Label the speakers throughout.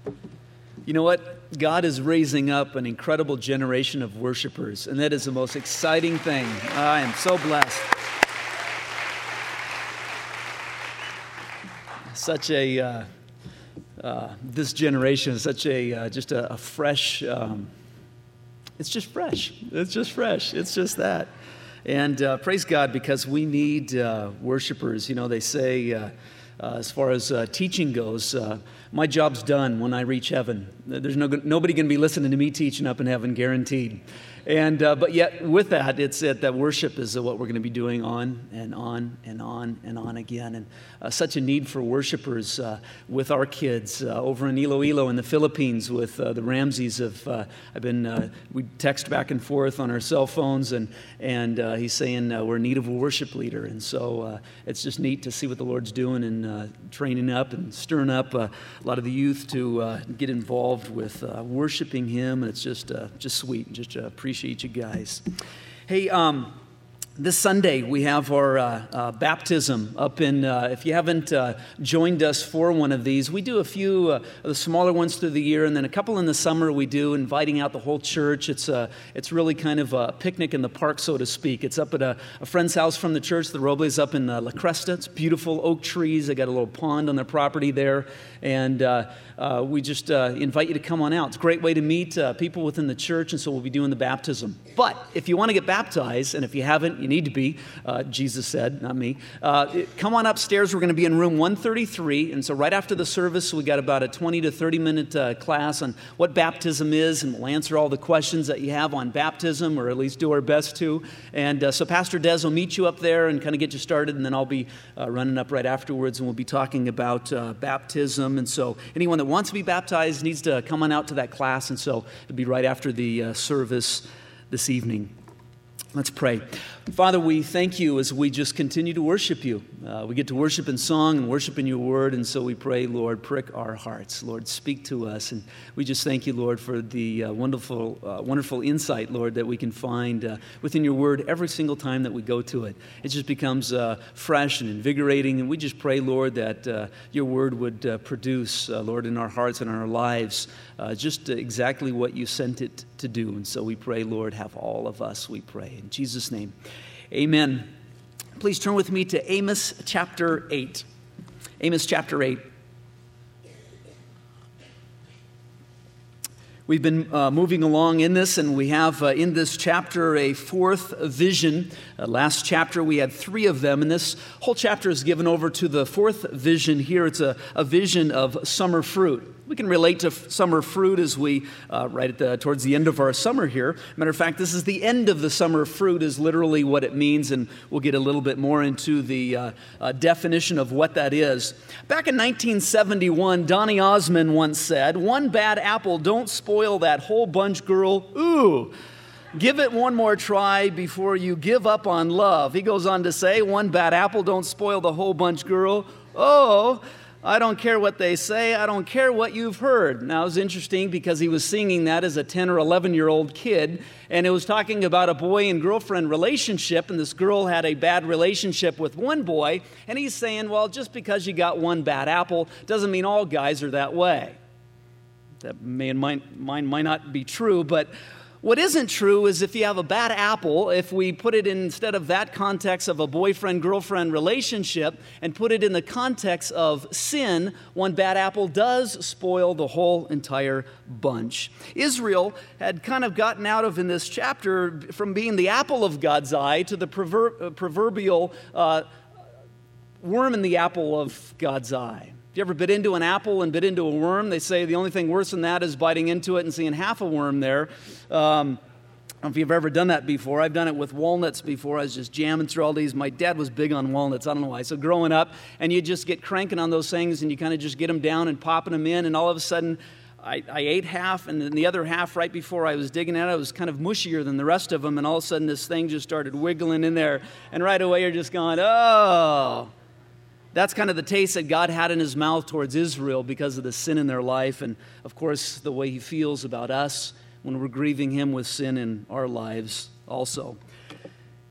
Speaker 1: You know what? God is raising up an incredible generation of worshipers, and that is the most exciting thing. I am so blessed. This generation is such just a fresh, it's just fresh. It's just fresh. It's just that. And praise God, because we need worshipers. You know, they say, as far as teaching goes, my job's done when I reach heaven. There's nobody going to be listening to me teaching up in heaven, guaranteed. And but yet with that, it's that worship is what we're going to be doing on and on and on and on again. And such a need for worshipers with our kids over in Iloilo in the Philippines with the Ramseys. We text back and forth on our cell phones, and he's saying we're in need of a worship leader. And so it's just neat to see what the Lord's doing and training up and stirring up a lot of the youth to get involved with worshiping Him. And it's just sweet. Just appreciate you guys. Hey, this Sunday we have our baptism up in, if you haven't joined us for one of these, we do a few of the smaller ones through the year, and then a couple in the summer we do, inviting out the whole church. It's really kind of a picnic in the park, so to speak. It's up at a friend's house from the church, the Robles, up in La Cresta. It's beautiful, oak trees. They got a little pond on their property there, and we just invite you to come on out. It's a great way to meet people within the church, and so we'll be doing the baptism. But if you want to get baptized, and if you haven't, you need to be, Jesus said, not me, come on upstairs. We're going to be in room 133, and so right after the service, we got about a 20 to 30-minute class on what baptism is, and we'll answer all the questions that you have on baptism, or at least do our best to. And so Pastor Des will meet you up there and kind of get you started, and then I'll be running up right afterwards, and we'll be talking about baptism. And so anyone that wants to be baptized needs to come on out to that class, and so it'll be right after the service this evening. Let's pray. Father, we thank you as we just continue to worship you. We get to worship in song and worship in your word, and so we pray, Lord, prick our hearts. Lord, speak to us, and we just thank you, Lord, for the wonderful insight, Lord, that we can find within your word every single time that we go to it. It just becomes fresh and invigorating, and we just pray, Lord, that your word would produce, Lord, in our hearts and in our lives, just exactly what you sent it to do. And so we pray, Lord, have all of us, we pray. In Jesus' name, amen. Please turn with me to Amos chapter 8. Amos chapter 8. We've been moving along in this, and we have in this chapter a fourth vision. Last chapter we had three of them, and this whole chapter is given over to the fourth vision here. It's a vision of summer fruit. We can relate to summer fruit as we towards the end of our summer here. Matter of fact, this is the end of the summer fruit is literally what it means, and we'll get a little bit more into the definition of what that is. Back in 1971, Donny Osmond once said, "One bad apple don't spoil that whole bunch, girl. Ooh. Give it one more try before you give up on love." He goes on to say, "One bad apple don't spoil the whole bunch, girl. Oh, I don't care what they say. I don't care what you've heard." Now, it was interesting because he was singing that as a 10 or 11-year-old kid, and it was talking about a boy and girlfriend relationship, and this girl had a bad relationship with one boy, and he's saying, well, just because you got one bad apple doesn't mean all guys are that way. That might not be true, but what isn't true is if you have a bad apple, if we put it instead of that context of a boyfriend-girlfriend relationship and put it in the context of sin, one bad apple does spoil the whole entire bunch. Israel had kind of gotten out of, in this chapter, from being the apple of God's eye to the proverbial worm in the apple of God's eye. If you ever bit into an apple and bit into a worm, they say the only thing worse than that is biting into it and seeing half a worm there. I don't know if you've ever done that before. I've done it with walnuts before. I was just jamming through all these. My dad was big on walnuts. I don't know why. So growing up, and you just get cranking on those things, and you kind of just get them down and popping them in, and all of a sudden, I ate half, and then the other half right before I was digging at it was kind of mushier than the rest of them, and all of a sudden this thing just started wiggling in there, and right away you're just going, oh. That's kind of the taste that God had in his mouth towards Israel because of the sin in their life, and of course the way he feels about us when we're grieving him with sin in our lives also.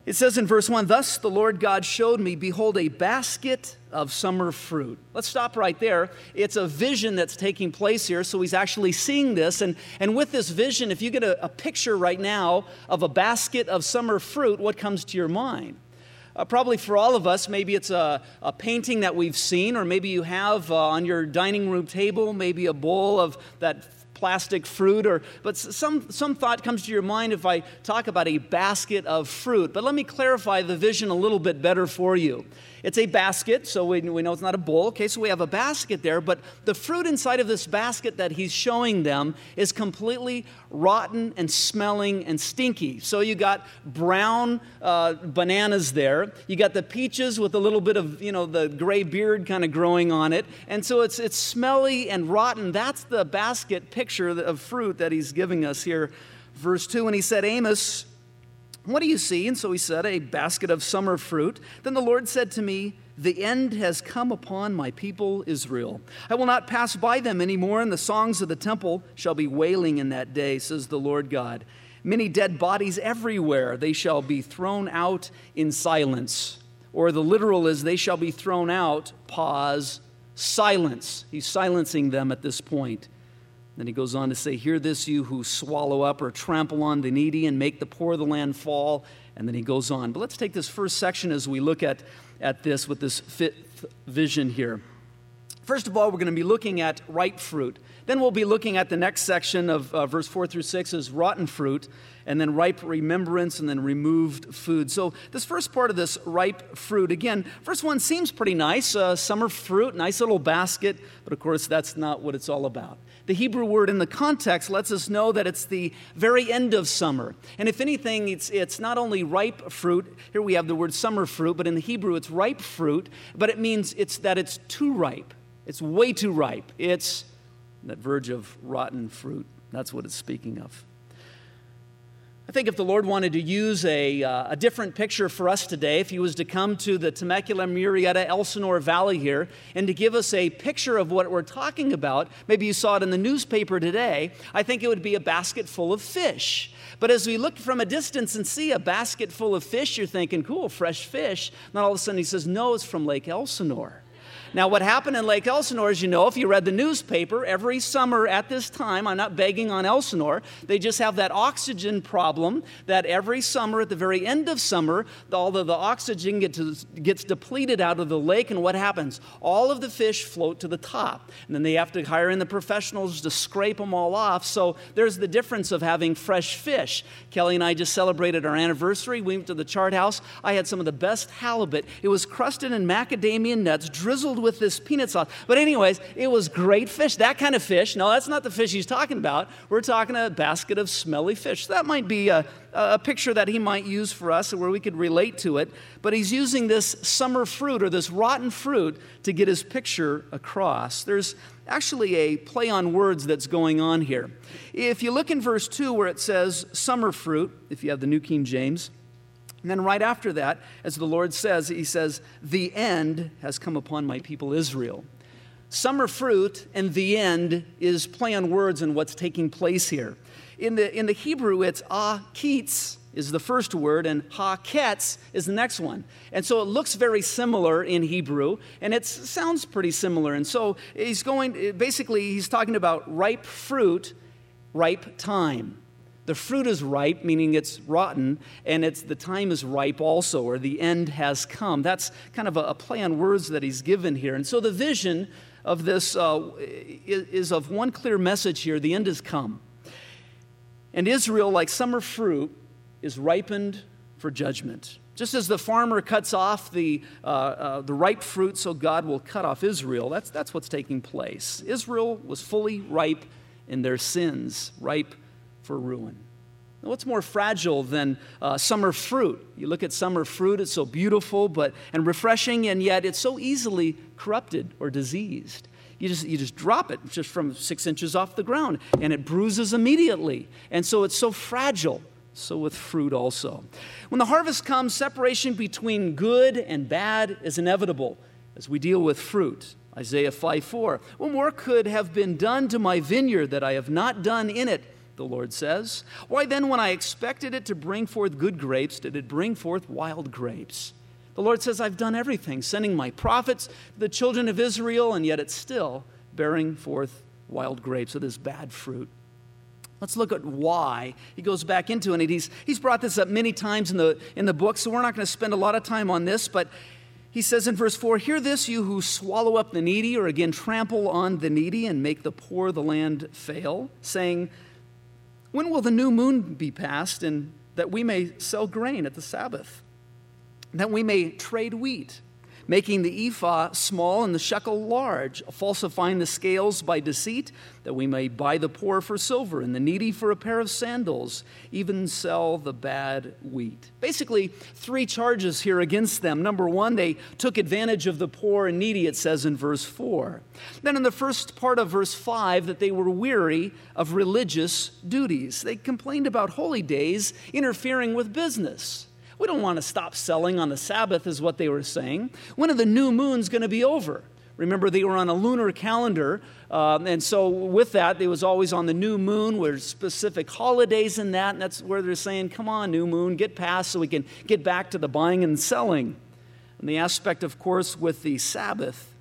Speaker 1: It says in verse 1, "Thus the Lord God showed me, behold, a basket of summer fruit." Let's stop right there. It's a vision that's taking place here, so he's actually seeing this. And with this vision, if you get a picture right now of a basket of summer fruit, what comes to your mind? Probably for all of us, maybe it's a painting that we've seen, or maybe you have on your dining room table, maybe a bowl of that plastic fruit, but some thought comes to your mind if I talk about a basket of fruit. But let me clarify the vision a little bit better for you. It's a basket, so we know it's not a bowl. Okay, so we have a basket there, but the fruit inside of this basket that he's showing them is completely rotten and smelling and stinky. So you got brown bananas there. You got the peaches with a little bit of, the gray beard kind of growing on it. And so it's smelly and rotten. That's the basket picture of fruit that he's giving us here. Verse 2, and he said, "Amos, what do you see?" And so he said, "A basket of summer fruit." Then the Lord said to me, "The end has come upon my people Israel. I will not pass by them anymore, and the songs of the temple shall be wailing in that day, says the Lord God. Many dead bodies everywhere. They shall be thrown out in silence." Or the literal is, they shall be thrown out, pause, silence. He's silencing them at this point. Then he goes on to say, "Hear this, you who swallow up or trample on the needy and make the poor of the land fall." And then he goes on. But let's take this first section as we look at this with this fifth vision here. First of all, we're going to be looking at ripe fruit. Then we'll be looking at the next section of verse 4 through 6 is rotten fruit, and then ripe remembrance, and then removed food. So this first part of this ripe fruit, again, first one seems pretty nice. Summer fruit, nice little basket, but of course that's not what it's all about. The Hebrew word in the context lets us know that it's the very end of summer. And if anything, it's not only ripe fruit. Here we have the word summer fruit, but in the Hebrew it's ripe fruit, but it means it's too ripe. It's way too ripe. It's that verge of rotten fruit. That's what it's speaking of. I think if the Lord wanted to use a different picture for us today, if he was to come to the Temecula, Murrieta, Elsinore Valley here and to give us a picture of what we're talking about, maybe you saw it in the newspaper today, I think it would be a basket full of fish. But as we look from a distance and see a basket full of fish, you're thinking, cool, fresh fish. Then all of a sudden he says, no, it's from Lake Elsinore. Now, what happened in Lake Elsinore, as you know, if you read the newspaper, every summer at this time, I'm not begging on Elsinore, they just have that oxygen problem that every summer, at the very end of summer, all of the oxygen gets depleted out of the lake, and what happens? All of the fish float to the top, and then they have to hire in the professionals to scrape them all off, so there's the difference of having fresh fish. Kelly and I just celebrated our anniversary. We went to the Chart House. I had some of the best halibut. It was crusted in macadamia nuts, drizzled with this peanut sauce. But anyways, it was great fish. That kind of fish. No, that's not the fish he's talking about. We're talking a basket of smelly fish. That might be a picture that he might use for us where we could relate to it. But he's using this summer fruit or this rotten fruit to get his picture across. There's actually a play on words that's going on here. If you look in verse 2 where it says summer fruit, if you have the New King James, and then right after that, as the Lord says, he says, "The end has come upon my people Israel." Summer fruit and the end is play on words and what's taking place here. In the Hebrew, it's ketz is the first word, and ha-ketz is the next one. And so it looks very similar in Hebrew, and it sounds pretty similar. And so he's talking about ripe fruit, ripe time. The fruit is ripe, meaning it's rotten, and the time is ripe also, or the end has come. That's kind of a play on words that he's given here. And so the vision of this is of one clear message here: the end has come. And Israel, like summer fruit, is ripened for judgment. Just as the farmer cuts off the ripe fruit, so God will cut off Israel. That's what's taking place. Israel was fully ripe in their sins, ripe for ruin. Now, what's more fragile than summer fruit? You look at summer fruit, it's so beautiful and refreshing, and yet it's so easily corrupted or diseased. You just drop it just from 6 inches off the ground, and it bruises immediately. And so it's so fragile. So with fruit also. When the harvest comes, separation between good and bad is inevitable as we deal with fruit. Isaiah 5:4. "What more could have been done to my vineyard that I have not done in it? the Lord says. Why then, when I expected it to bring forth good grapes, did it bring forth wild grapes? The Lord says, I've done everything, sending my prophets to the children of Israel, and yet it's still bearing forth wild grapes of this bad fruit. Let's look at why. He goes back into it. He's brought this up many times in the book, so we're not going to spend a lot of time on this, but he says in verse 4, hear this, you who swallow up the needy, or again trample on the needy and make the poor of the land fail, saying, when will the new moon be passed, and that we may sell grain at the Sabbath, that we may trade wheat, making the ephah small and the shekel large, falsifying the scales by deceit, that we may buy the poor for silver and the needy for a pair of sandals, even sell the bad wheat. Basically, three charges here against them. Number one, they took advantage of the poor and needy, it says in verse 4. Then in the first part of verse 5, that they were weary of religious duties. They complained about holy days interfering with business. We don't want to stop selling on the Sabbath, is what they were saying. When are the new moons going to be over? Remember, they were on a lunar calendar, and so with that, it was always on the new moon, with specific holidays in that, and that's where they're saying, come on, new moon, get past so we can get back to the buying and selling. And the aspect, of course, with the Sabbath,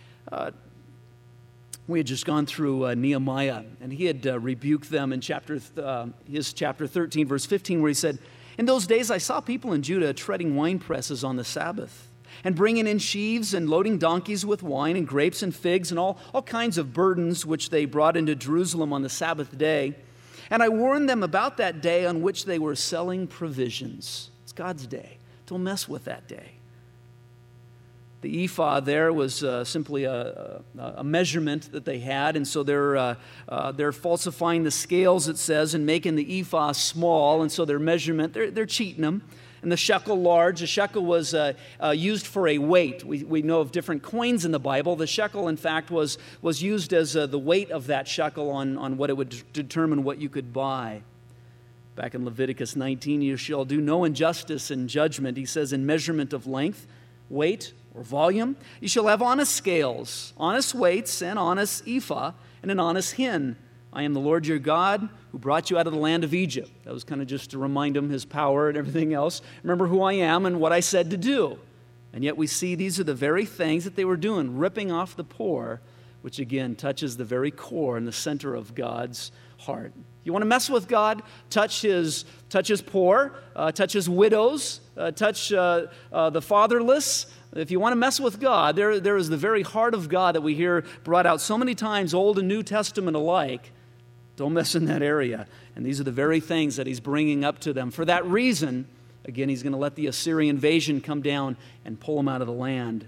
Speaker 1: we had just gone through Nehemiah, and he had rebuked them in chapter 13, verse 15, where he said, in those days I saw people in Judah treading wine presses on the Sabbath, and bringing in sheaves and loading donkeys with wine and grapes and figs and all kinds of burdens which they brought into Jerusalem on the Sabbath day. And I warned them about that day on which they were selling provisions. It's God's day. Don't mess with that day. The ephah there was simply a measurement that they had, and so they're falsifying the scales, it says, and making the ephah small, and so their measurement, they're cheating them. And the shekel large. The shekel was used for a weight. We know of different coins in the Bible. The shekel, in fact, was used as the weight of that shekel on what it would determine what you could buy. Back in Leviticus 19, you shall do no injustice in judgment. He says, in measurement of length, weight, or volume, you shall have honest scales, honest weights, and honest ephah, and an honest hin. I am the Lord your God who brought you out of the land of Egypt. That was kind of just to remind him his power and everything else. Remember who I am and what I said to do. And yet we see these are the very things that they were doing, ripping off the poor, which again touches the very core and the center of God's heart. You want to mess with God? Touch his poor, touch his widows, touch the fatherless. If you want to mess with God, there is the very heart of God that we hear brought out so many times, Old and New Testament alike. Don't mess in that area. And these are the very things that he's bringing up to them. For that reason, again, he's going to let the Assyrian invasion come down and pull them out of the land.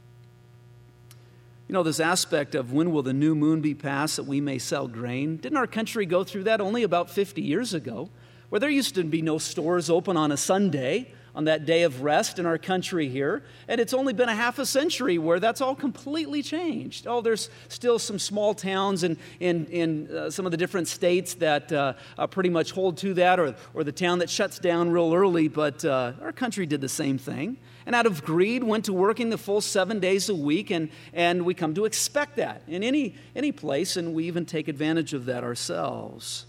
Speaker 1: You know, this aspect of when will the new moon be passed that we may sell grain? Didn't our country go through that only about 50 years ago, where there used to be no stores open on a Sunday, on that day of rest in our country here, and it's only been a half a century where that's all completely changed. Oh, there's still some small towns in some of the different states that pretty much hold to that, or the town that shuts down real early, but our country did the same thing. And out of greed, went to working the full 7 days a week, and we come to expect that in any place, and we even take advantage of that ourselves.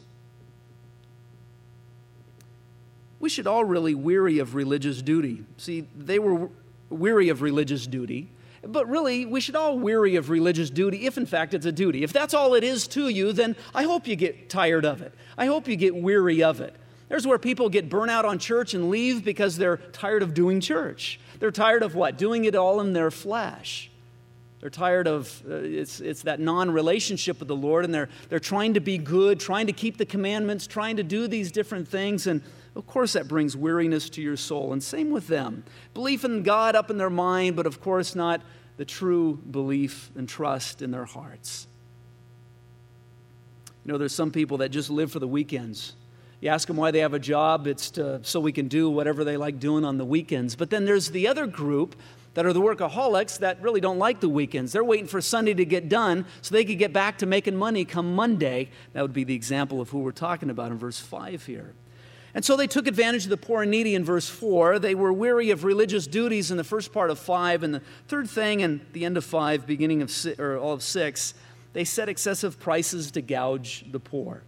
Speaker 1: We should all really weary of religious duty. See, they were weary of religious duty, but really, we should all weary of religious duty if, in fact, it's a duty. If that's all it is to you, then I hope you get tired of it. I hope you get weary of it. There's where people get burnt out on church and leave because they're tired of doing church. They're tired of what? Doing it all in their flesh. They're tired of, it's that non-relationship with the Lord, and they're trying to be good, trying to keep the commandments, trying to do these different things, and of course that brings weariness to your soul. And same with them. Belief in God up in their mind, but of course not the true belief and trust in their hearts. You know, there's some people that just live for the weekends. You ask them why they have a job, it's so we can do whatever they like doing on the weekends. But then there's the other group that are the workaholics that really don't like the weekends. They're waiting for Sunday to get done so they could get back to making money come Monday. That would be the example of who we're talking about in verse 5 here. And so they took advantage of the poor and needy in verse 4. They were weary of religious duties in the first part of 5. And the third thing in the end of 5, beginning of all of 6, they set excessive prices to gouge the poor.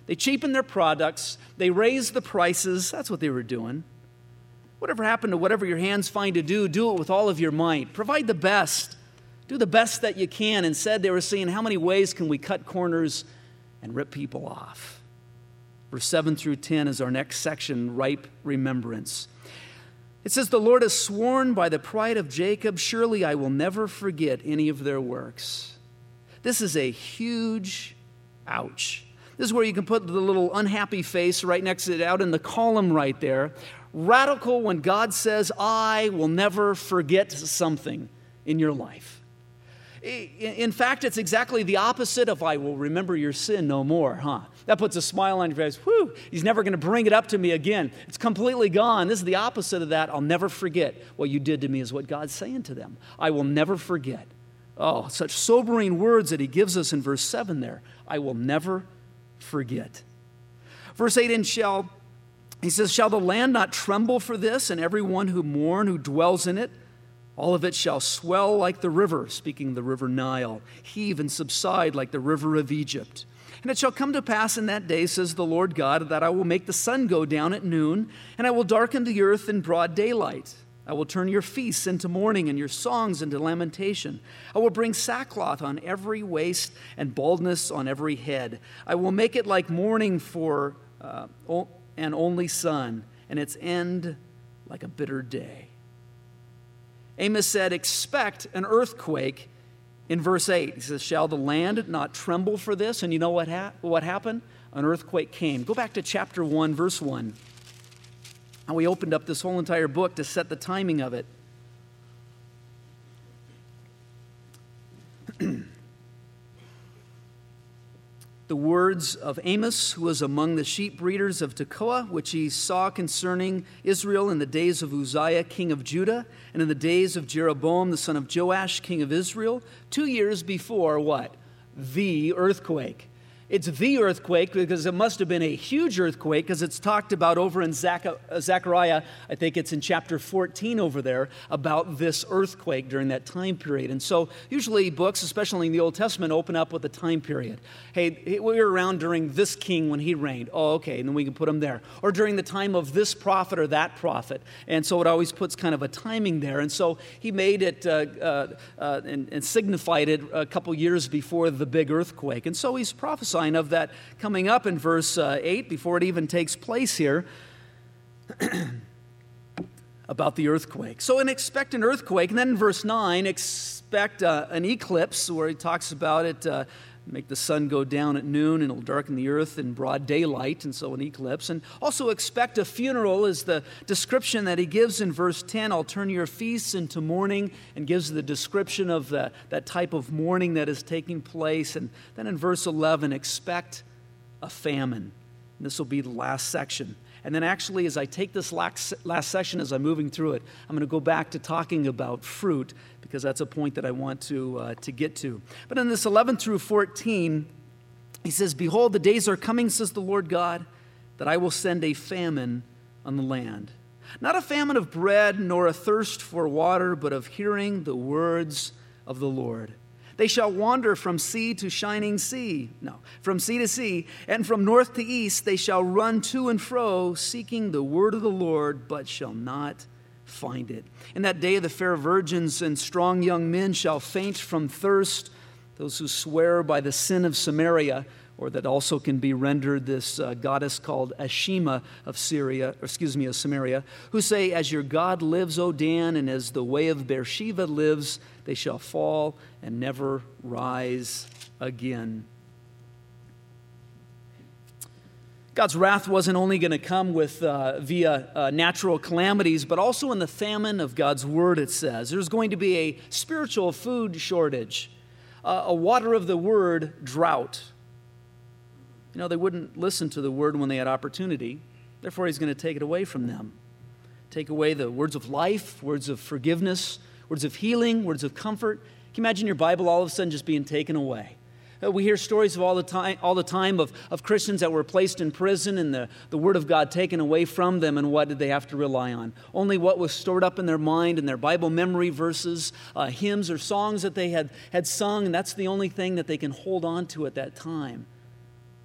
Speaker 1: They cheapened their products. They raised the prices. That's what they were doing. Whatever happened to whatever your hands find to do it with all of your might. Provide the best. Do the best that you can. Instead, they were saying, how many ways can we cut corners and rip people off? Verse 7 through 10 is our next section, ripe remembrance. It says, the Lord has sworn by the pride of Jacob, surely I will never forget any of their works. This is a huge ouch. This is where you can put the little unhappy face right next to it out in the column right there. Radical when God says, I will never forget something in your life. In fact, it's exactly the opposite of I will remember your sin no more, huh? That puts a smile on your face. Whew, he's never going to bring it up to me again. It's completely gone. This is the opposite of that. I'll never forget what you did to me is what God's saying to them. I will never forget. Oh, such sobering words that he gives us in verse 7 there. I will never forget. Verse 8, he says, shall the land not tremble for this, and everyone who mourn, who dwells in it? All of it shall swell like the river, speaking of the river Nile, heave and subside like the river of Egypt. And it shall come to pass in that day, says the Lord God, that I will make the sun go down at noon, and I will darken the earth in broad daylight. I will turn your feasts into mourning and your songs into lamentation. I will bring sackcloth on every waist and baldness on every head. I will make it like mourning for an only son, and its end like a bitter day. Amos said, expect an earthquake in verse 8. He says, shall the land not tremble for this? And you know what happened? An earthquake came. Go back to chapter 1, verse 1. And we opened up this whole entire book to set the timing of it. The words of Amos, who was among the sheep breeders of Tekoa, which he saw concerning Israel in the days of Uzziah, king of Judah, and in the days of Jeroboam, the son of Joash, king of Israel, 2 years before what? The earthquake. It's the earthquake because it must have been a huge earthquake because it's talked about over in Zechariah. I think it's in chapter 14 over there about this earthquake during that time period. And so usually books, especially in the Old Testament, open up with a time period. Hey, we were around during this king when he reigned. Oh, okay, and then we can put him there. Or during the time of this prophet or that prophet. And so it always puts kind of a timing there. And so he made it and signified it a couple years before the big earthquake. And so he's prophesying of that coming up in verse 8 before it even takes place here about the earthquake. So expect an earthquake. And then in verse 9, expect an eclipse where he talks about it, make the sun go down at noon and it'll darken the earth in broad daylight, and so an eclipse. And also expect a funeral is the description that he gives in verse 10. I'll turn your feasts into mourning, and gives the description of that type of mourning that is taking place. And then in verse 11, expect a famine. And this will be the last section. And then actually, as I take this last section, as I'm moving through it, I'm going to go back to talking about fruit, because that's a point that I want to get to. But in this 11 through 14, he says, behold, the days are coming, says the Lord God, that I will send a famine on the land. Not a famine of bread, nor a thirst for water, but of hearing the words of the Lord. They shall wander from sea to shining sea. No, from sea to sea. And from north to east they shall run to and fro, seeking the word of the Lord, but shall not find it. In that day the fair virgins and strong young men shall faint from thirst. Those who swear by the sin of Samaria, or that also can be rendered this goddess called Ashima of Samaria, who say, as your God lives, O Dan, and as the way of Beersheba lives, they shall fall and never rise again. God's wrath wasn't only going to come with via natural calamities, but also in the famine of God's word, it says. There's going to be a spiritual food shortage, a water of the word drought. You know, they wouldn't listen to the word when they had opportunity. Therefore, he's going to take it away from them. Take away the words of life, words of forgiveness, words of healing, words of comfort. Can you imagine your Bible all of a sudden just being taken away? We hear stories of all the time of Christians that were placed in prison and the Word of God taken away from them, and what did they have to rely on? Only what was stored up in their mind and their Bible memory verses, hymns or songs that they had sung, and that's the only thing that they can hold on to at that time.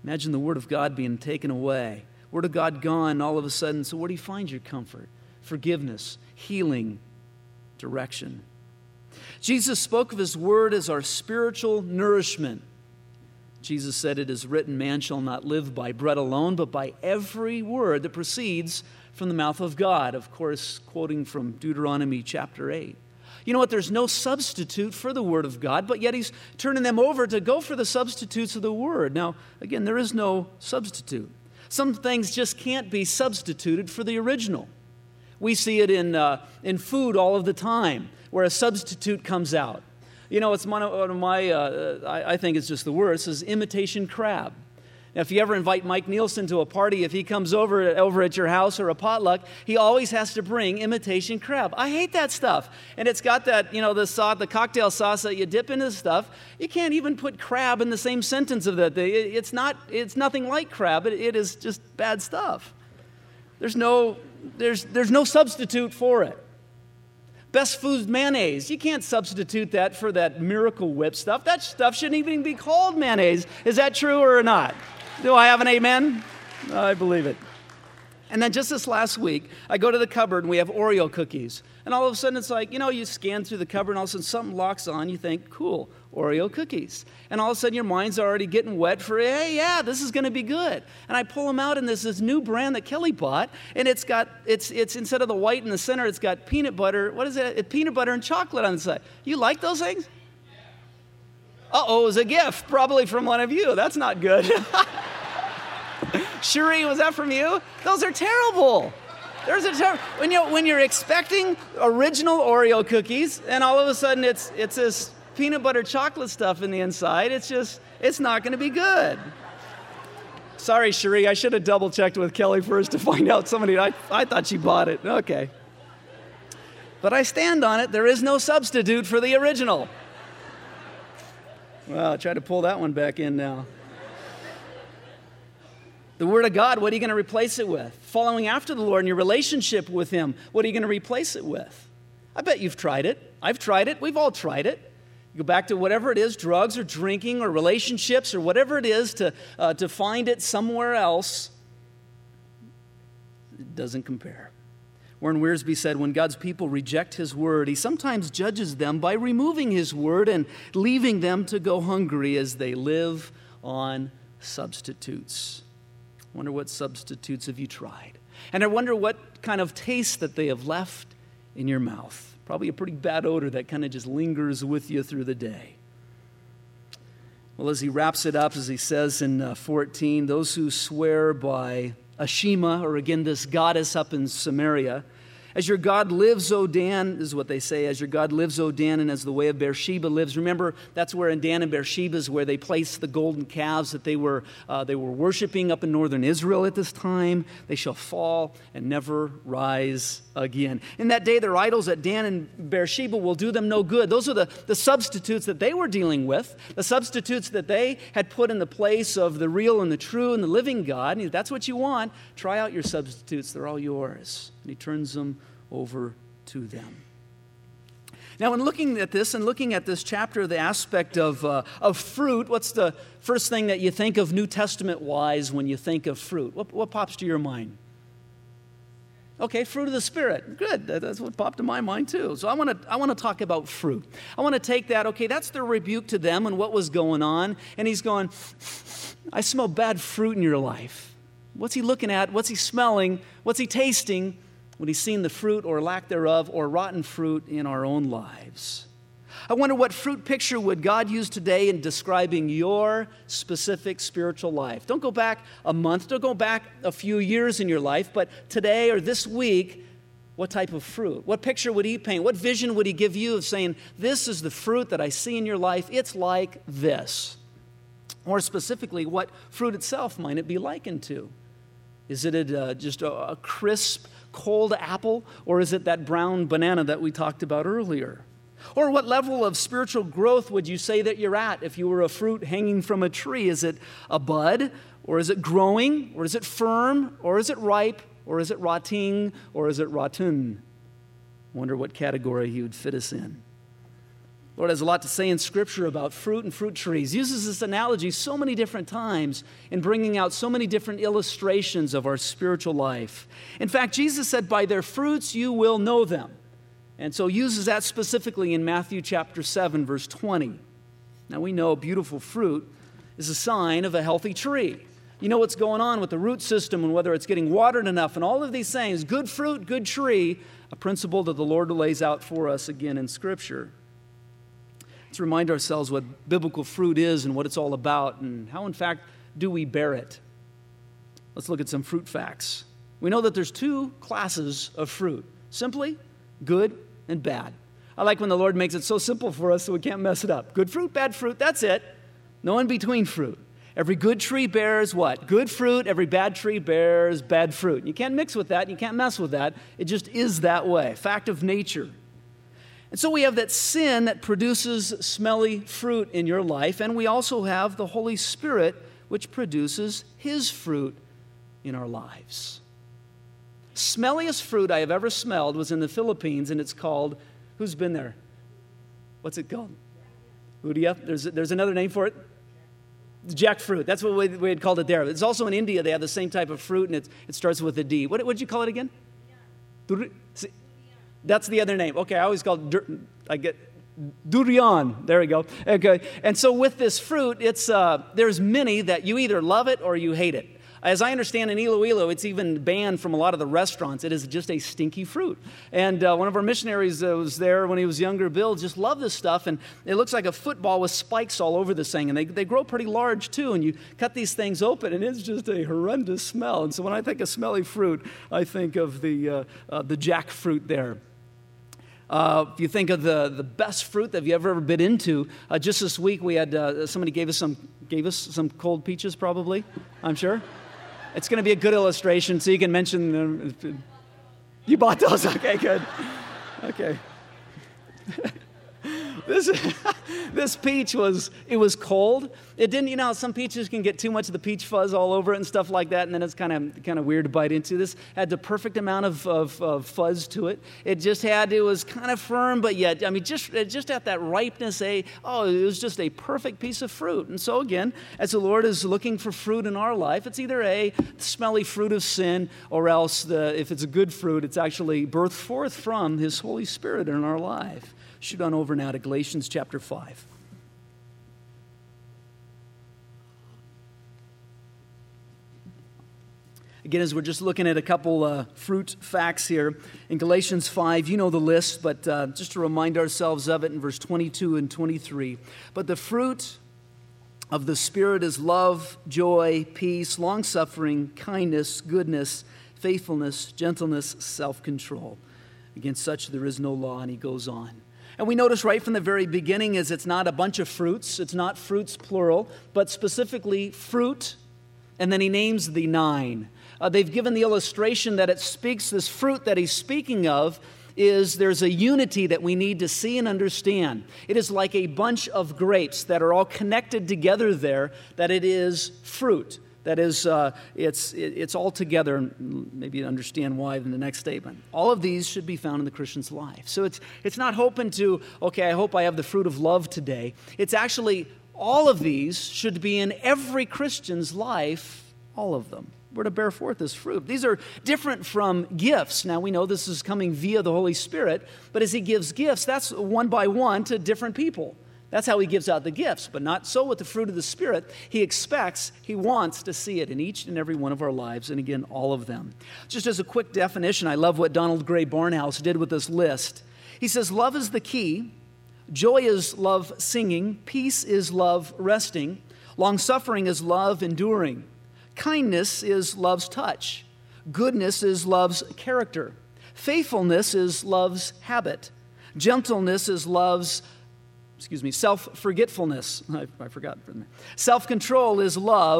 Speaker 1: Imagine the Word of God being taken away. Word of God gone all of a sudden. So where do you find your comfort? Forgiveness, healing, direction. Jesus spoke of His Word as our spiritual nourishment. Jesus said, "It is written, man shall not live by bread alone, but by every word that proceeds from the mouth of God." Of course, quoting from Deuteronomy chapter 8. You know what? There's no substitute for the Word of God, but yet He's turning them over to go for the substitutes of the Word. Now, again, there is no substitute. Some things just can't be substituted for the original. We see it in food all of the time, where a substitute comes out. You know, it's one of my, I think it's just the worst, is imitation crab. Now, if you ever invite Mike Nielsen to a party, if he comes over at your house or a potluck, he always has to bring imitation crab. I hate that stuff. And it's got that, the cocktail sauce that you dip into the stuff. You can't even put crab in the same sentence of that. It's nothing like crab. It is just bad stuff. There's no substitute for it. Best Foods mayonnaise. You can't substitute that for that Miracle Whip stuff. That stuff shouldn't even be called mayonnaise. Is that true or not? Do I have an amen? I believe it. And then just this last week, I go to the cupboard and we have Oreo cookies. And all of a sudden it's like, you scan through the cupboard and all of a sudden something locks on. You think, cool, Oreo cookies. And all of a sudden your mind's already getting wet for, hey, yeah, this is going to be good. And I pull them out and there's this new brand that Kelly bought. And it's instead of the white in the center, it's got peanut butter. What is it? It's peanut butter and chocolate on the side. You like those things? Uh-oh, it was a gift, probably from one of you. That's not good. Cherie, was that from you? Those are terrible. When you're expecting original Oreo cookies, and all of a sudden it's this peanut butter chocolate stuff in the inside, it's not going to be good. Sorry, Cherie, I should have double checked with Kelly first to find out I thought she bought it. Okay. But I stand on it. There is no substitute for the original. Well, I tried to pull that one back in now. The Word of God, what are you going to replace it with? Following after the Lord in your relationship with Him, what are you going to replace it with? I bet you've tried it. I've tried it. We've all tried it. You go back to whatever it is, drugs or drinking or relationships or whatever it is to find it somewhere else. It doesn't compare. Warren Wiersbe said, when God's people reject His Word, He sometimes judges them by removing His Word and leaving them to go hungry as they live on substitutes. I wonder what substitutes have you tried? And I wonder what kind of taste that they have left in your mouth. Probably a pretty bad odor that kind of just lingers with you through the day. Well, as he wraps it up, as he says in 14, those who swear by Ashima, or again this goddess up in Samaria, as your God lives, O Dan, is what they say, as your God lives, O Dan, and as the way of Beersheba lives. Remember, that's where in Dan and Beersheba is where they placed the golden calves that they were worshiping up in northern Israel at this time. They shall fall and never rise again. In that day, their idols at Dan and Beersheba will do them no good. Those are the substitutes that they were dealing with, the substitutes that they had put in the place of the real and the true and the living God. And if that's what you want, try out your substitutes. They're all yours. And He turns them over to them. Now, in looking at this and looking at this chapter, the aspect of fruit, what's the first thing that you think of New Testament-wise when you think of fruit? What pops to your mind? Okay, fruit of the Spirit. Good. That's what popped to my mind too. So I want to talk about fruit. I want to take that. Okay, that's the rebuke to them and what was going on. And He's going, I smell bad fruit in your life. What's He looking at? What's He smelling? What's He tasting when He's seen the fruit or lack thereof or rotten fruit in our own lives? I wonder what fruit picture would God use today in describing your specific spiritual life. Don't go back a month, don't go back a few years in your life, but today or this week, what type of fruit? What picture would He paint? What vision would He give you of saying, this is the fruit that I see in your life, it's like this? Or specifically, what fruit itself might it be likened to? Is it just a crisp, cold apple, or is it that brown banana that we talked about earlier? Or what level of spiritual growth would you say that you're at if you were a fruit hanging from a tree? Is it a bud, or is it growing, or is it firm, or is it ripe, or is it rotting, or is it rotten? Wonder what category He would fit us in. Lord has a lot to say in Scripture about fruit and fruit trees. He uses this analogy so many different times in bringing out so many different illustrations of our spiritual life. In fact, Jesus said, by their fruits you will know them. And so uses that specifically in Matthew chapter 7, verse 20. Now we know beautiful fruit is a sign of a healthy tree. You know what's going on with the root system and whether it's getting watered enough and all of these things. Good fruit, good tree, a principle that the Lord lays out for us again in Scripture. Let's remind ourselves what biblical fruit is and what it's all about and how, in fact, do we bear it. Let's look at some fruit facts. We know that there's two classes of fruit, simply good and bad. I like when the Lord makes it so simple for us so we can't mess it up. Good fruit, bad fruit, that's it. No in-between fruit. Every good tree bears what? Good fruit. Every bad tree bears bad fruit. You can't mix with that. You can't mess with that. It just is that way. Fact of nature. And so we have that sin that produces smelly fruit in your life, and we also have the Holy Spirit, which produces His fruit in our lives. Smelliest fruit I have ever smelled was in the Philippines, and it's called, who's been there? What's it called? Udia? There's another name for it? Jackfruit. That's what we had called it there. It's also in India. They have the same type of fruit, and it starts with a D. What did you call it again? That's the other name. Okay, I always call it durian. There we go. Okay, and so with this fruit, there's many that you either love it or you hate it. As I understand, in Iloilo, it's even banned from a lot of the restaurants. It is just a stinky fruit. And one of our missionaries that was there when he was younger, Bill, just loved this stuff. And it looks like a football with spikes all over this thing. And they grow pretty large, too. And you cut these things open, and it's just a horrendous smell. And so when I think of smelly fruit, I think of the jackfruit there. If you think of the best fruit that you've ever bit into, just this week we had somebody gave us some cold peaches, probably, I'm sure. It's going to be a good illustration, so you can mention them. You bought those? Okay, good. Okay. This peach was cold. It didn't, you know how some peaches can get too much of the peach fuzz all over it and stuff like that, and then it's kind of weird to bite into. This had the perfect amount of fuzz to it. It was kind of firm, but yet, I mean, just at that ripeness, it was just a perfect piece of fruit. And so again, as the Lord is looking for fruit in our life, it's either a smelly fruit of sin, or else if it's a good fruit, it's actually birthed forth from His Holy Spirit in our life. Shoot on over now to Galatians chapter 5. Again, as we're just looking at a couple fruit facts here, in Galatians 5, you know the list, but just to remind ourselves of it in verse 22 and 23. But the fruit of the Spirit is love, joy, peace, long-suffering, kindness, goodness, faithfulness, gentleness, self-control. Against such there is no law, and he goes on. And we notice right from the very beginning is it's not a bunch of fruits. It's not fruits plural, but specifically fruit. And then he names the 9. They've given the illustration that it speaks, this fruit that he's speaking of there's a unity that we need to see and understand. It is like a bunch of grapes that are all connected together there, that it is fruit. That is, it's all together, and maybe you understand why in the next statement. All of these should be found in the Christian's life. So it's not hoping to, okay, I hope I have the fruit of love today. It's actually, all of these should be in every Christian's life, all of them. We're to bear forth this fruit. These are different from gifts. Now, we know this is coming via the Holy Spirit, but as he gives gifts, that's one by one to different people. That's how he gives out the gifts, but not so with the fruit of the Spirit. He wants to see it in each and every one of our lives, and again, all of them. Just as a quick definition, I love what Donald Gray Barnhouse did with this list. He says, love is the key, joy is love singing, peace is love resting, long-suffering is love enduring, kindness is love's touch, goodness is love's character, faithfulness is love's habit, gentleness is love's self-forgetfulness. I forgot. Self-control is love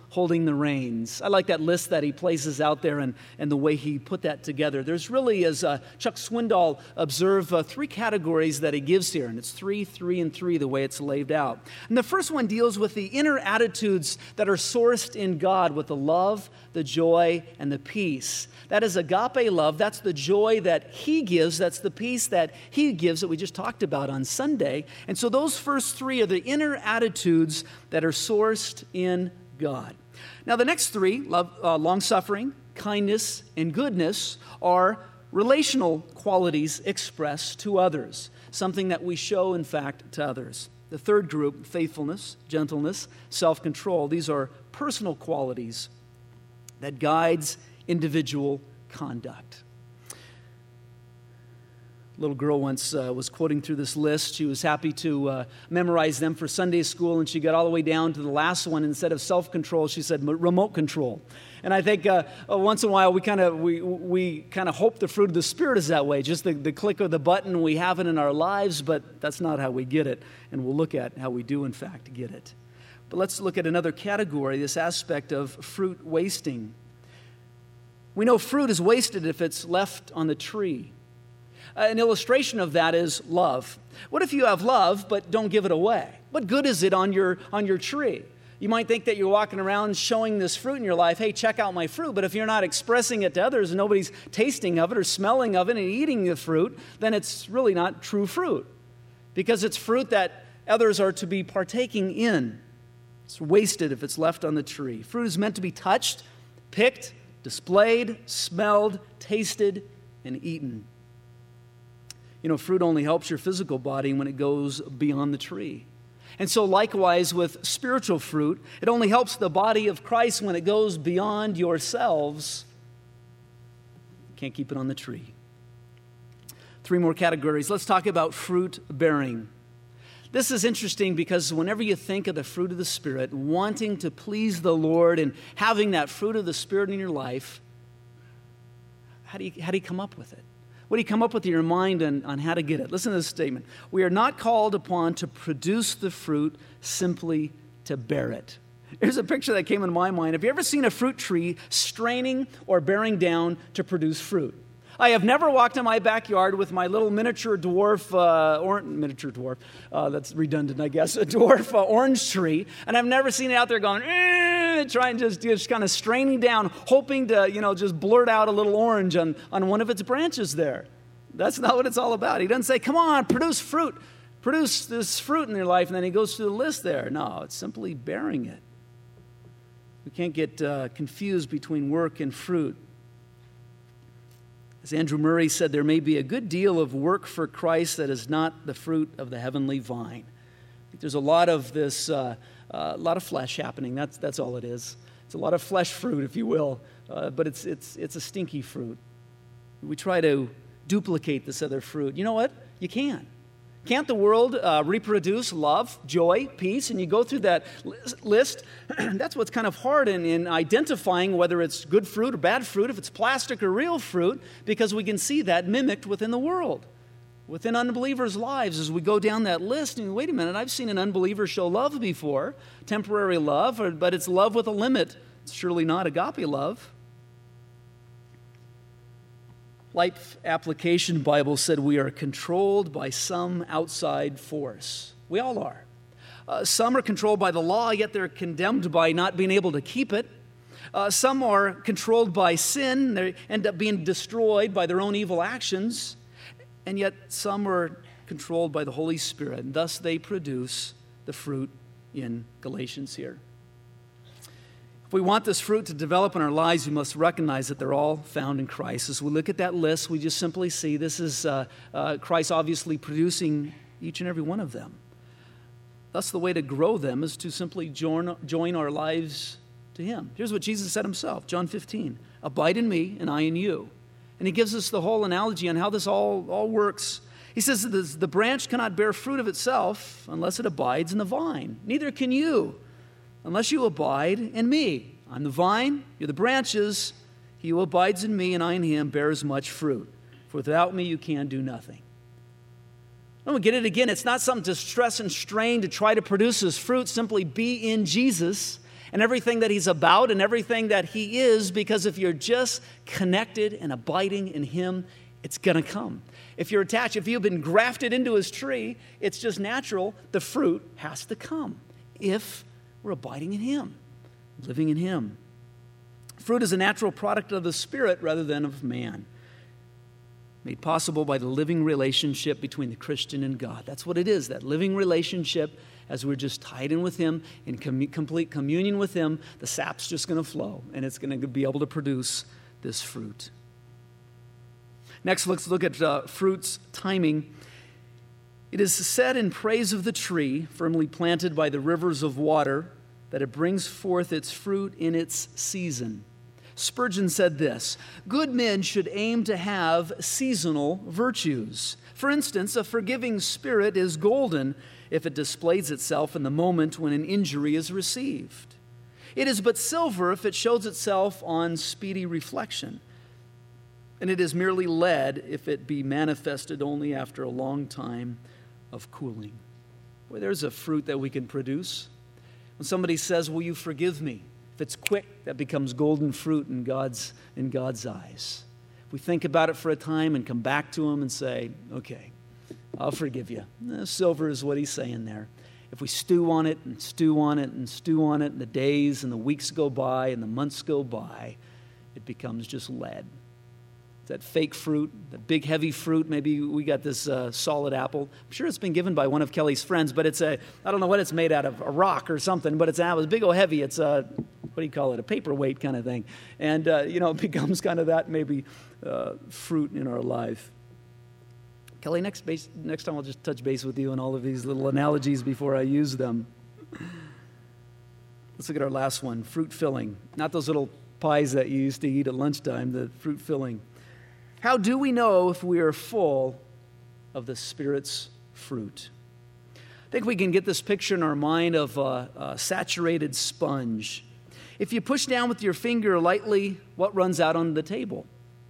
Speaker 1: holding the reins. I like that list that he places out there and the way he put that together. There's really, as Chuck Swindoll observed, three categories that he gives here, and it's 3, 3, and 3 the way it's laid out. And the first one deals with the inner attitudes that are sourced in God with the love, the joy, and the peace. That is agape love. That's the joy that he gives. That's the peace that he gives that we just talked about on Sunday. And so those first three are the inner attitudes that are sourced in God. Now the next three, love, long-suffering, kindness, and goodness, are relational qualities expressed to others, something that we show, in fact, to others. The third group, faithfulness, gentleness, self-control, these are personal qualities that guides individual conduct. A little girl once was quoting through this list. She was happy to memorize them for Sunday school, and she got all the way down to the last one. Instead of self-control, she said remote control. And I think once in a while we kind of hope the fruit of the Spirit is that way, just the click of the button, we have it in our lives, but that's not how we get it. And we'll look at how we do, in fact, get it. But let's look at another category, this aspect of fruit wasting. We know fruit is wasted if it's left on the tree. An illustration of that is love. What if you have love but don't give it away? What good is it on your tree? You might think that you're walking around showing this fruit in your life, hey, check out my fruit, but if you're not expressing it to others and nobody's tasting of it or smelling of it and eating the fruit, then it's really not true fruit, because it's fruit that others are to be partaking in. It's wasted if it's left on the tree. Fruit is meant to be touched, picked, displayed, smelled, tasted, and eaten. You know, fruit only helps your physical body when it goes beyond the tree. And so likewise with spiritual fruit, it only helps the body of Christ when it goes beyond yourselves. You can't keep it on the tree. 3 more categories. Let's talk about fruit bearing. This is interesting because whenever you think of the fruit of the Spirit, wanting to please the Lord and having that fruit of the Spirit in your life, how do you come up with it? What do you come up with in your mind on how to get it? Listen to this statement. We are not called upon to produce the fruit, simply to bear it. Here's a picture that came in my mind. Have you ever seen a fruit tree straining or bearing down to produce fruit? I have never walked in my backyard with my little miniature dwarf, that's redundant, I guess, a dwarf orange tree, and I've never seen it out there going, trying just kind of straining down, hoping to, just blurt out a little orange on one of its branches there. That's not what it's all about. He doesn't say, come on, produce fruit, produce this fruit in your life, and then he goes through the list there. No, it's simply bearing it. We can't get confused between work and fruit. As Andrew Murray said, there may be a good deal of work for Christ that is not the fruit of the heavenly vine. I think there's a lot of this, a lot of flesh happening. That's all it is. It's a lot of flesh fruit, if you will, but it's a stinky fruit. We try to duplicate this other fruit. You know what? You can. Can't the world reproduce love, joy, peace? And you go through that list. That's what's kind of hard in identifying whether it's good fruit or bad fruit, if it's plastic or real fruit, because we can see that mimicked within the world, within unbelievers' lives as we go down that list. And wait a minute, I've seen an unbeliever show love before, temporary love, but it's love with a limit. It's surely not agape love. Life Application Bible said we are controlled by some outside force. We all are. Some are controlled by the law, yet they're condemned by not being able to keep it. Some are controlled by sin. They end up being destroyed by their own evil actions. And yet some are controlled by the Holy Spirit, and thus they produce the fruit in Galatians here. If we want this fruit to develop in our lives, we must recognize that they're all found in Christ. As we look at that list, we just simply see this is Christ obviously producing each and every one of them. Thus, the way to grow them is to simply join our lives to Him. Here's what Jesus said Himself, John 15, abide in me and I in you. And He gives us the whole analogy on how this all works. He says that the branch cannot bear fruit of itself unless it abides in the vine. Neither can you unless you abide in me. I'm the vine, you're the branches. He who abides in me and I in him bears much fruit. For without me you can do nothing. I'm going to get it again. It's not something to stress and strain to try to produce this fruit. Simply be in Jesus and everything that he's about and everything that he is, because if you're just connected and abiding in him, it's going to come. If you're attached, if you've been grafted into his tree, it's just natural. The fruit has to come if we're abiding in him, living in him. Fruit is a natural product of the Spirit rather than of man, made possible by the living relationship between the Christian and God. That's what it is, that living relationship. As we're just tied in with him, in complete communion with him, the sap's just going to flow, and it's going to be able to produce this fruit. Next, let's look at fruit's timing. It is said in praise of the tree, firmly planted by the rivers of water, that it brings forth its fruit in its season. Spurgeon said this: good men should aim to have seasonal virtues. For instance, a forgiving spirit is golden if it displays itself in the moment when an injury is received. It is but silver if it shows itself on speedy reflection. And it is merely lead if it be manifested only after a long time of cooling. Boy, there's a fruit that we can produce. When somebody says, will you forgive me? If it's quick, that becomes golden fruit in God's eyes. If we think about it for a time and come back to him and say, okay, I'll forgive you. Silver is what he's saying there. If we stew on it and stew on it and stew on it, and the days and the weeks go by and the months go by, it becomes just lead. That fake fruit, that big heavy fruit. Maybe we got this solid apple. I'm sure it's been given by one of Kelly's friends, but I don't know what it's made out of, a rock or something, but it's big old heavy. It's what do you call it, a paperweight kind of thing. And, it becomes kind of that maybe fruit in our life. Kelly, next time I'll just touch base with you on all of these little analogies before I use them. Let's look at our last one, fruit filling. Not those little pies that you used to eat at lunchtime, the fruit filling. How do we know if we are full of the Spirit's fruit? I think we can get this picture in our mind of a saturated sponge. If you push down with your finger lightly, what runs out on the table?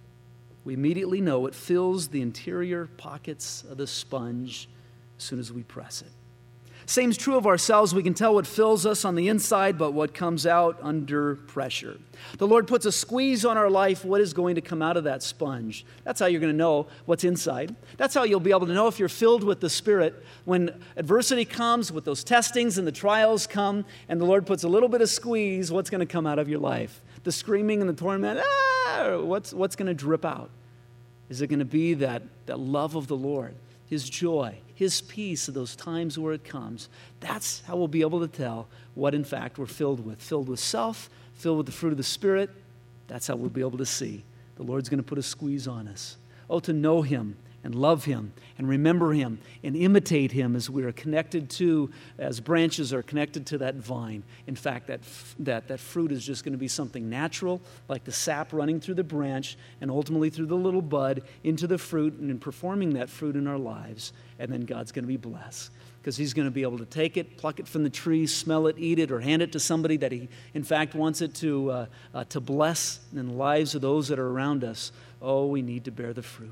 Speaker 1: We immediately know it fills the interior pockets of the sponge as soon as we press it. Same is true of ourselves. We can tell what fills us on the inside, but what comes out under pressure. The Lord puts a squeeze on our life. What is going to come out of that sponge? That's how you're going to know what's inside. That's how you'll be able to know if you're filled with the Spirit. When adversity comes, with those testings and the trials come, and the Lord puts a little bit of squeeze, what's going to come out of your life? The screaming and the torment, what's going to drip out? Is it going to be that love of the Lord, His joy, His peace at those times where it comes? That's how we'll be able to tell what, in fact, we're filled with self, filled with the fruit of the Spirit. That's how we'll be able to see. The Lord's going to put a squeeze on us. Oh, to know Him and love Him and remember Him and imitate Him as we are connected to, as branches are connected to that vine. In fact, that fruit is just going to be something natural, like the sap running through the branch and ultimately through the little bud into the fruit, and in performing that fruit in our lives. And then God's going to be blessed, because He's going to be able to take it, pluck it from the tree, smell it, eat it, or hand it to somebody that He, in fact, wants it to bless in the lives of those that are around us. Oh, we need to bear the fruit.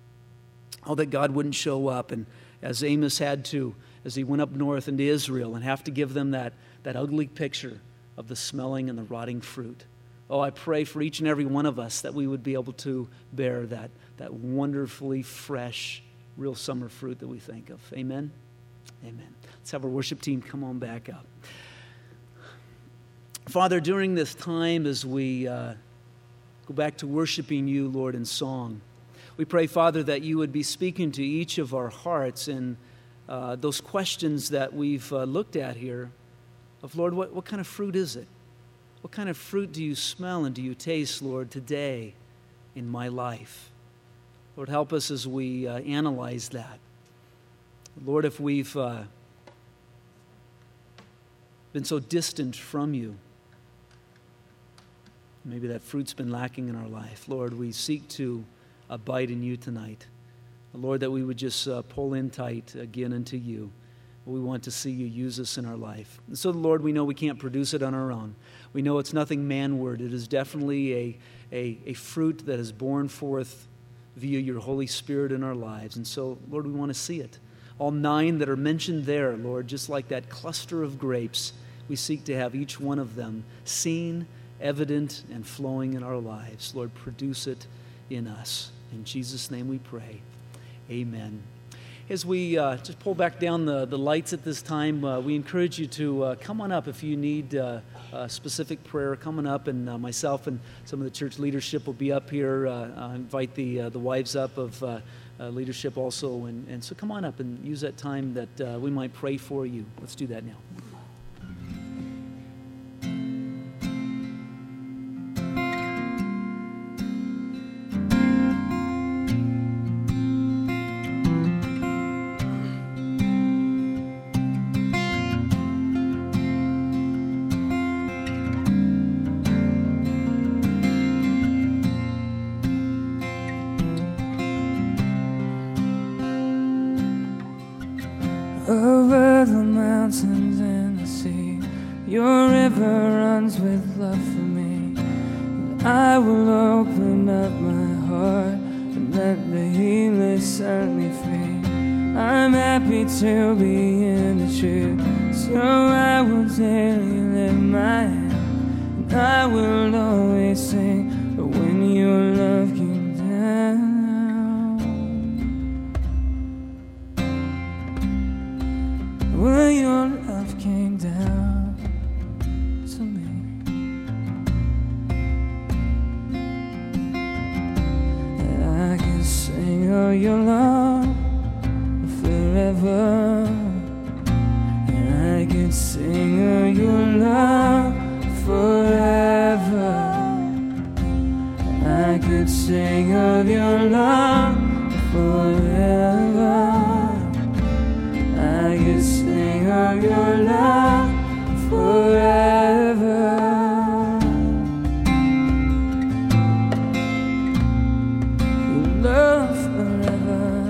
Speaker 1: Oh, that God wouldn't show up, and as Amos had to, as he went up north into Israel, and have to give them that ugly picture of the smelling and the rotting fruit. Oh, I pray for each and every one of us that we would be able to bear that wonderfully fresh, real summer fruit that we think of. Amen? Amen. Let's have our worship team come on back up. Father, during this time as we go back to worshiping You, Lord, in song, we pray, Father, that You would be speaking to each of our hearts and those questions that we've looked at here of, Lord, what kind of fruit is it? What kind of fruit do You smell and do You taste, Lord, today in my life? Lord, help us as we analyze that. Lord, if we've been so distant from You, maybe that fruit's been lacking in our life. Lord, we seek to abide in You tonight. Lord, that we would just pull in tight again into You. We want to see You use us in our life. And so, Lord, we know we can't produce it on our own. We know it's nothing manward. It is definitely a fruit that is born forth via Your Holy Spirit in our lives. And so, Lord, we want to see it. All 9 that are mentioned there, Lord, just like that cluster of grapes, We seek to have each one of them seen, evident, and flowing in our lives. Lord, produce it in us. In Jesus' name we pray. Amen. As we just pull back down the lights at this time, we encourage you to come on up if you need a specific prayer. Coming up, and myself and some of the church leadership will be up here. Invite the wives up of leadership also. And so come on up and use that time that we might pray for you. Let's do that now.
Speaker 2: Over the mountains and the sea, your river runs with love for me. I will open up my heart and let the healer set me free. I'm happy to be in the truth, so I will daily lift my hand, and I will always sing when your love came down. When your love came down to me, and I can sing of your love forever, and I can sing of your love forever, and I could sing of your love forever. I could sing of your love forever. Your love forever.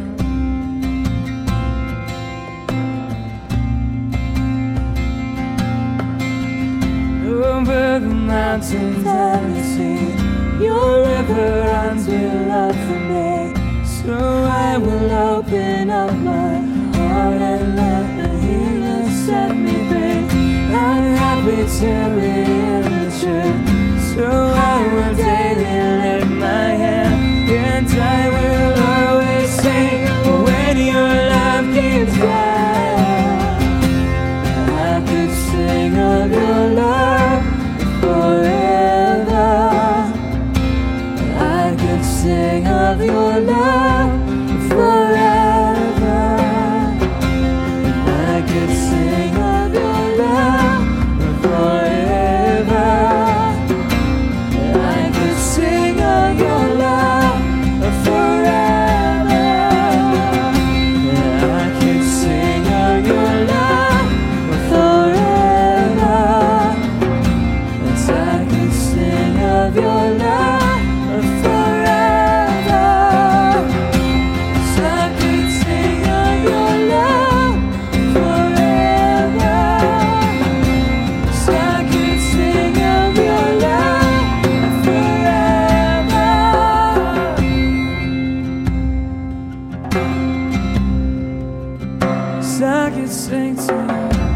Speaker 2: Over the mountains and the sea, your river runs with love for me. So I will open up my heart and let the healer set me free. I'm happy to be in the truth, so I will daily lift my hand, and I will always sing when your love keeps down. I could sing of your love forever. I could sing of your love forever. I could sing of your love forever. I could sing of your love forever. I could sing of your love forever. Yes, I could sing of your love forever. Yes, I could sing of your love forever. Yes, I could sing of your love forever. Yes, I could sing to you.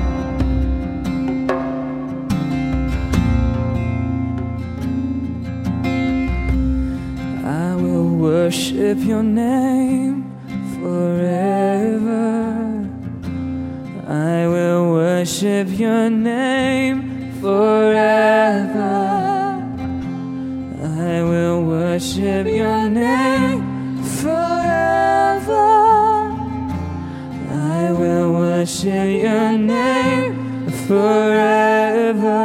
Speaker 2: I will worship your name forever. I will worship your name forever. I will worship your name forever. I will worship your name forever.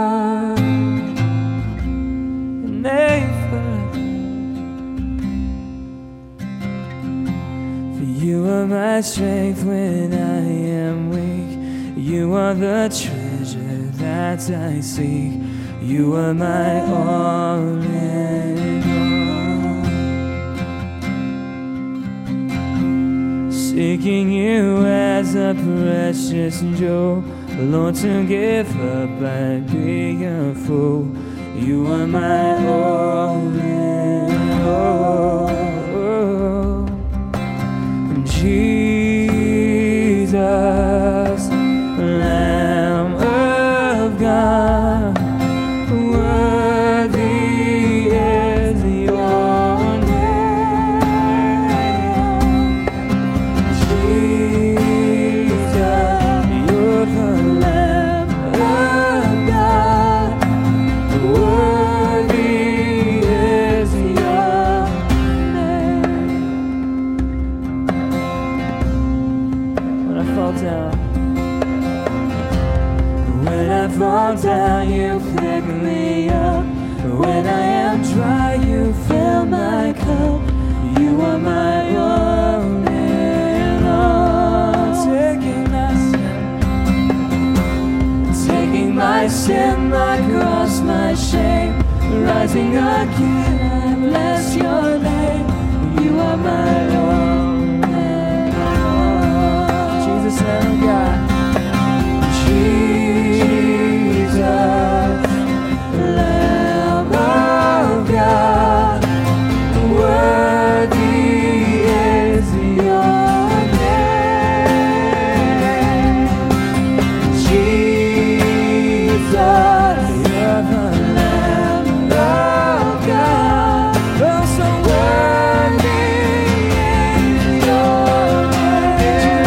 Speaker 2: Your name forever. For you are my strength when I am weak. You are the treasure that I seek. You are my all in all. Seeking you as a precious jewel, Lord, to give up I'd be a fool. You are my all in all. Jesus, Lamb of I fall down, you pick me up. When I am dry, you fill my cup. You are my all in all. Taking my sin, my cross, my shame. Rising again, I bless your name. You are my all in all. Jesus, Lamb of God. Jesus, Lamb of God, worthy is your name. Jesus, you're the Lamb of God, oh, so worthy is your name.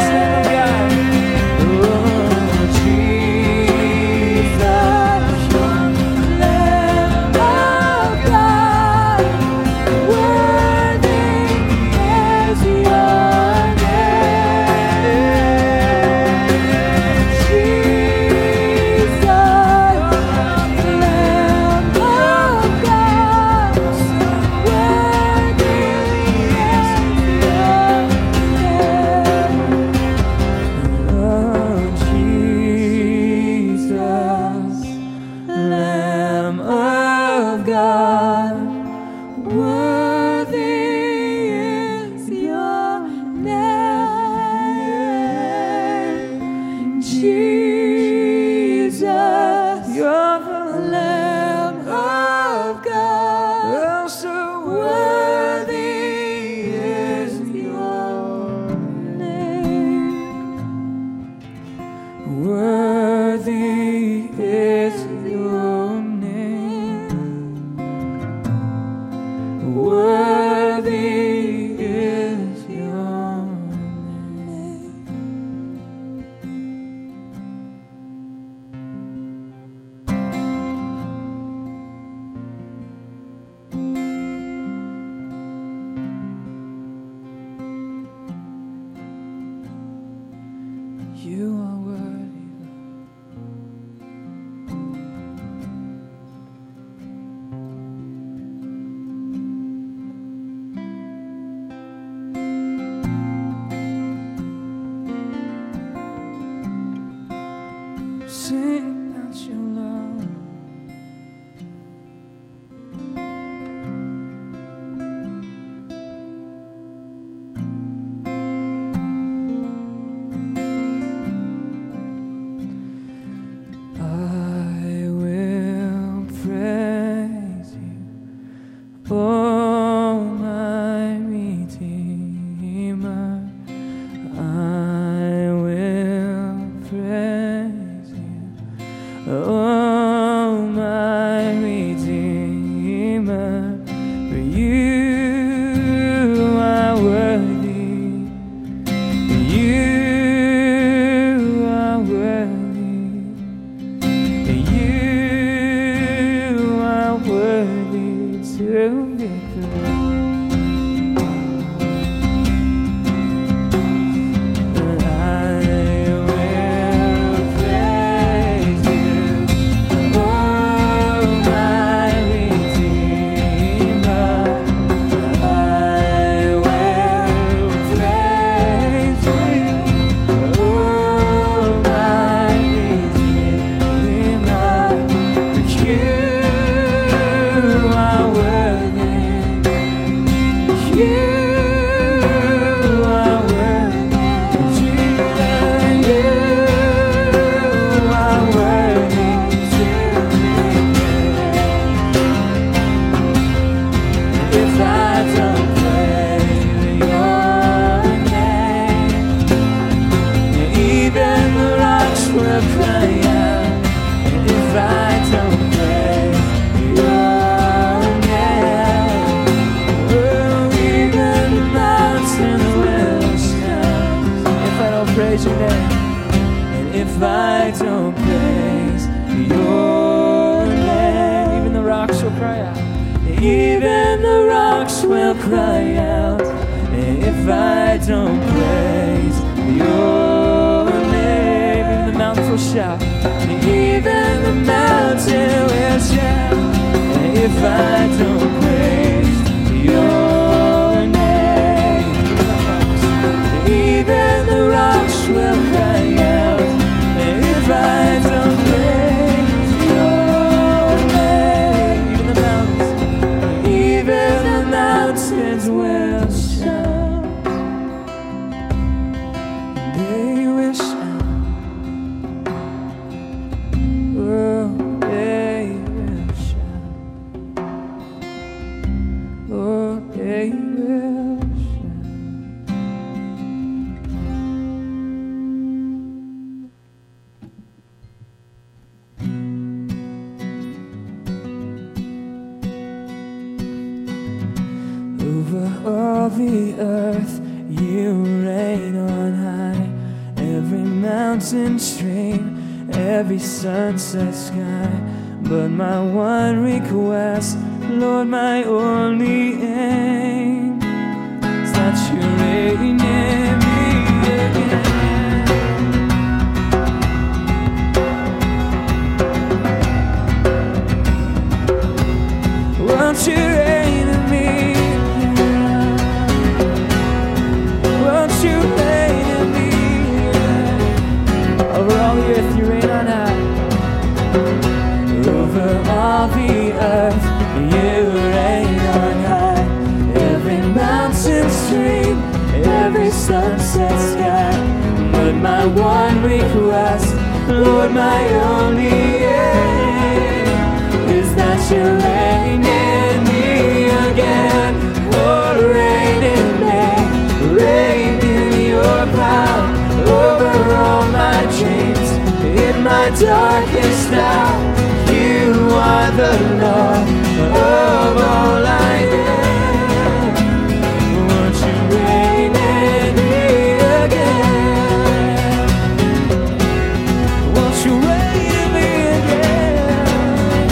Speaker 2: Sing out your love. I will praise you, oh my Redeemer. I will praise you, oh my Redeemer. For you are worthy, you are worthy, you are worthy to be praised. I will praise you, oh my Redeemer. I will praise you, oh my Redeemer. You are worthy, you are worthy, Jesus, you are worthy to be praised. If I don't praise your name, even the rocks will cry out. If I don't praise your name, oh, even the mountain will stand. If I don't praise your name, and if I don't praise your name, even the rocks will cry out. Even the rocks will cry out. And if I don't praise your name, even the mountains will shout. Even if I don't praise your name. Even the rocks will cry out if I don't praise your name. Even the mountains will shout. They will shout. Oh, they will shout. Oh, they will shout. Over all the earth you reign on high. Every mountain stream, every sunset sky. But my one request, Lord, my only aim, is that you reign in me again. Won't you reign in me again? Won't you reign in me again? Over all the earth you reign on high. Over all the earth you reign on high. Every mountain stream, every sunset sky. But my one request, Lord, my only aim, is that you reign in me again. Oh, reign in me, reign in your power. Over all my dreams, in my darkest hour, you are the Lord of all I am. Won't you reign in me again? Won't you reign in me again?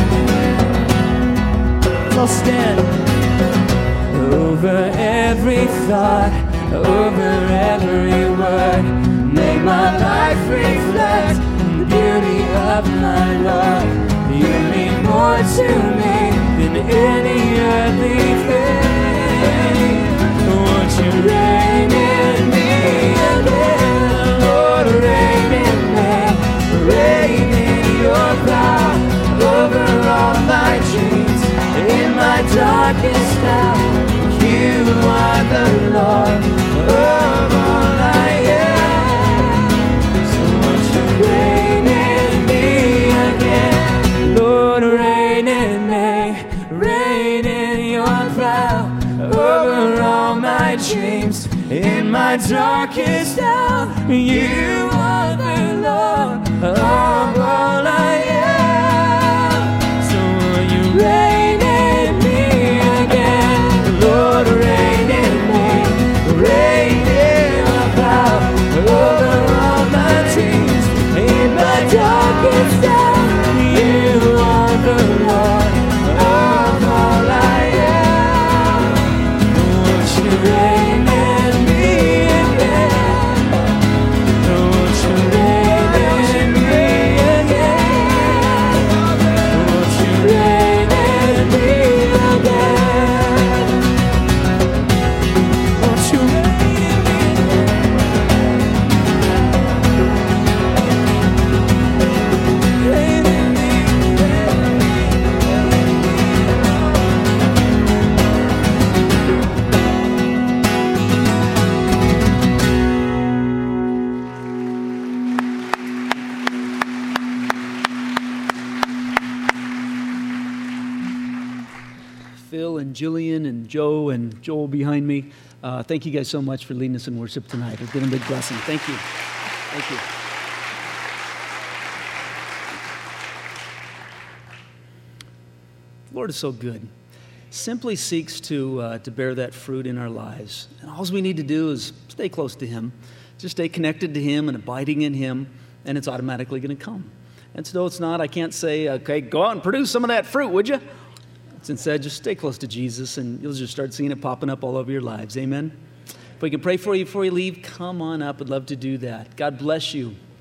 Speaker 2: I'll stand over every thought, over every word. Make my life reflect the beauty of my Lord. You mean more to me than any earthly thing. Won't you reign in me again? Lord, reign in me, reign in your power. Over all my dreams, in my darkest hour, you are the Lord of all I am. So won't you reign in me again? Lord, reign in me, reign in your power. Over all my dreams, in my darkest hour, you are the Lord of all I am. So will you reign in me again? Lord, reign in me, reign in your power. Over all my dreams, in my darkest hour, you are the Lord of all I am. Won't you reign in me again? Won't you reign in me again? Won't you reign in me again? Won't you reign in me again? Reign in me
Speaker 1: Phil and Jillian and Joe and Joel behind me. Thank you guys so much for leading us in worship tonight. It's been a big blessing. Thank you. Thank you. The Lord is so good. Simply seeks to bear that fruit in our lives. And all we need to do is stay close to Him. Just stay connected to Him and abiding in Him, and it's automatically going to come. And so it's not, I can't say, okay, go out and produce some of that fruit, would you? It's instead, just stay close to Jesus, and you'll just start seeing it popping up all over your lives. Amen? If we can pray for you before you leave, come on up. I'd love to do that. God bless you.